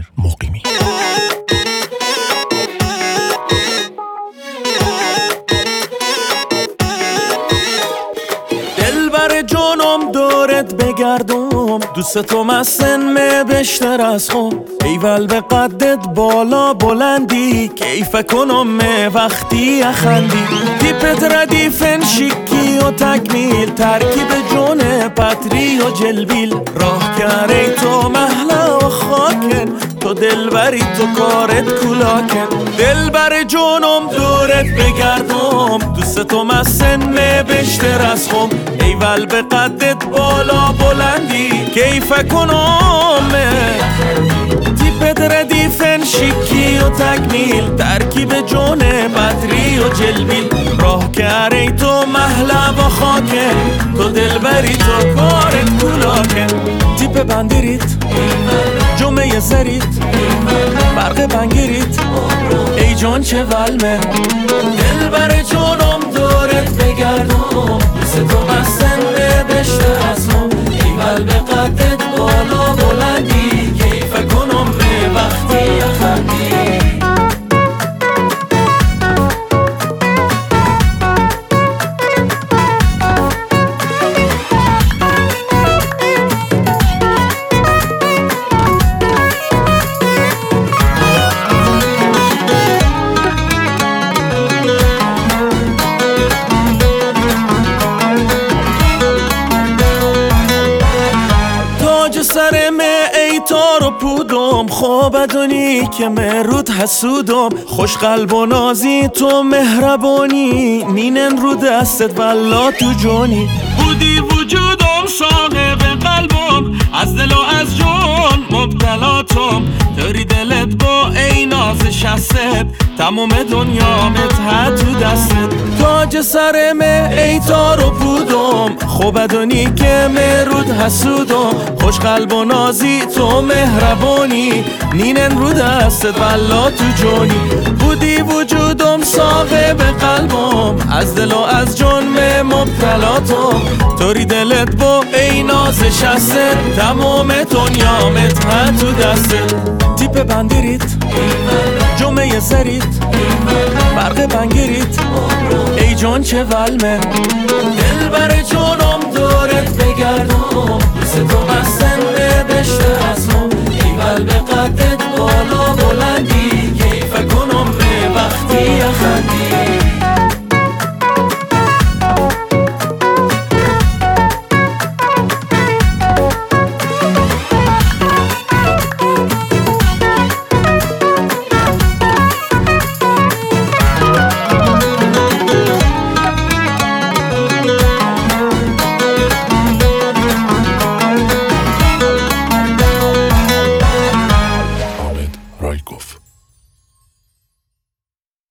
مقیمی. دلبر جانم دورت بگردم، دوستم از سن بیشتر از خم. ایول به قدت بالا بلندی، کیف کنم وقتی اخندی. تیپت ردیفن شکی و تکمیل، ترکیب جون پتری و جلبیل. راه کردی تو محلا و خاکن، تو دلبری تو کارت کلاکن. دلبر جانم دورت بگردم، دوستم از سن بیشتر از خم. ایول به قدت بالا بلندی، کیف کنم تیپت ردیفن شکی و تکمیل. ترکیب جون بدری و جلبیل. راه کردی تو محلا و خاکه، تو دلبری تو کارت کلاکه. تیپ بندیریت جمعه سریت، برق بنگیریت ای جان چه ولمه. دلبر جانم دورت بگردم، دوست تو بستن بیشتر از ما. ایول به قدت بالا بلندی، کیف کنم به وقتی اخندی. سر ای تار و پودم، خواب دونی که مرود حسودم. خوش قلب و نازی تو مهربانی، نینن رو دستت والله تو جونی. بودی وجودم صاحب قلبم، از دل و از جون مبتلاتم. داری دلت با ای ناز شست، تمام دنیا متحد تو دستت. تاج سر ای تار و پودم، خوب دونی که مرود حسودم. خوش قلب و نازی تو مهربانی، نینن رو دستت والله تو جونی. بودی وجودم صاحب قلبم، از دل و از جون مبتلاتم. توری دلت با ای ناز شست، تمام دنیا متحد تو دستت. تیپ بندیریت جمعه سریت، برق بنگیریت ای جان چه ولمه. دلبر جانم دورت بگردم، دوست تو بستن بیشتر از ما.